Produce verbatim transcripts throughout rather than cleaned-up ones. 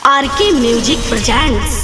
आर के music presents.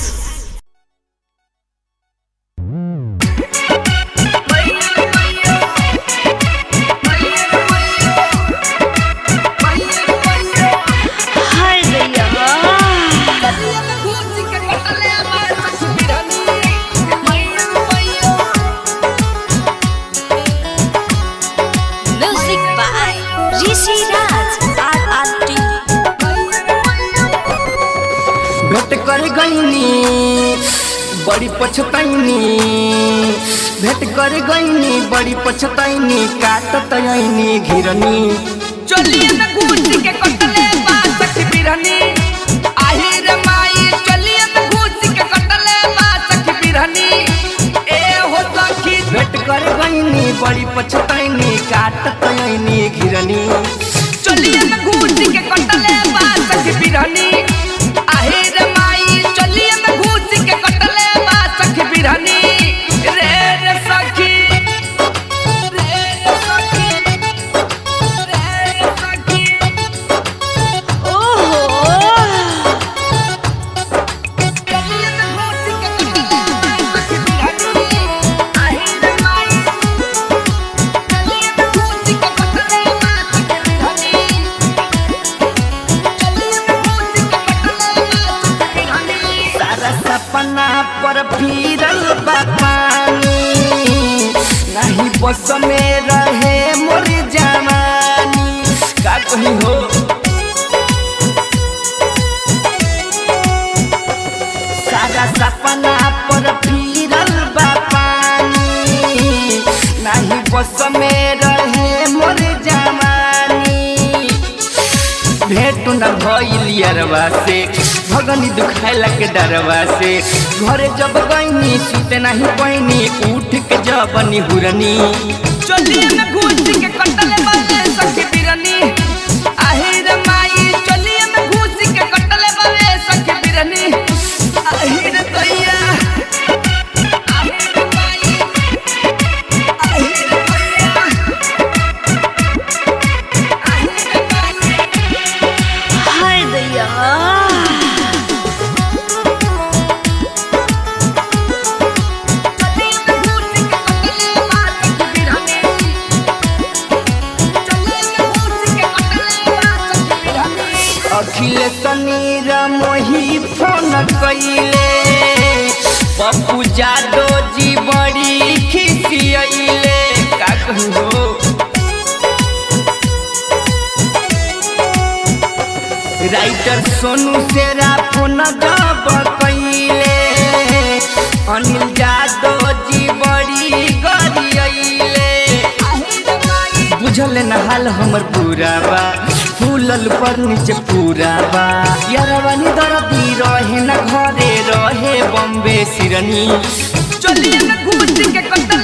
भेट कर गईनी बड़ी पछताईनी, भेट कर गईनी बड़ी पछताईनी, काटत आईनी घिरनी चलिए न घूस के कटले बासक बिरहनी, आही रे माई चलिए न घूस के कटले बासक बिरहनी। ए हो सखी भेट कर गईनी बड़ी पछताईनी, काटत आईनी घिरनी चलिए न घूस के कटले बासक बिरहनी, आही रे माई चलिए न घूस के कटले बासक बिरहनी। रे रे सखी रे रे सखी रे रे सखी चलिए न घूस के कटले बासक बिरहनी, आही रे माई चलिए न घूस के कटले बासक बिरहनी, चलिए न घूस के कटले बासक बिरहनी। सारा सपना पर फिरल बा पानी, नहीं बस में रहे मोर जवानी, का कही हो सारा सपना पर फिरल बा पानी, नहीं बस में रहे मोर जवानी। भेंट न भइल अरवा से, भगनी दुखाइला के डरवा से, घरे जब गईनी सुते नहीं पैनी, उठ के जब निहुरनी चलिए न घूस के कटले बावे सखी बिरनी, आही रे माई चलिए न घूस के कटले बावे सखी बिरनी, आही रे तैया आही रे माई आही रे तैया आही रे माई हाय दैया चलिए न घूस के कटले बासक बिरनी, चलिए न घूस के कटले बासक बिरनी। अखिल सनीर मोही फोन कइले, पप्पू जादो जी बड़ी खिसियले, का कहू राइटर सोनू सेरा फोन जब कइले, अनिल जादो जी बड़ी गरियले, बुझल न हाल हमर पूरा बा, फूलल पर नीचे पूरा बा, यारवानी दर्दी रहे न घरे रहे बम्बे सिरनी चलिए न घूस के कटले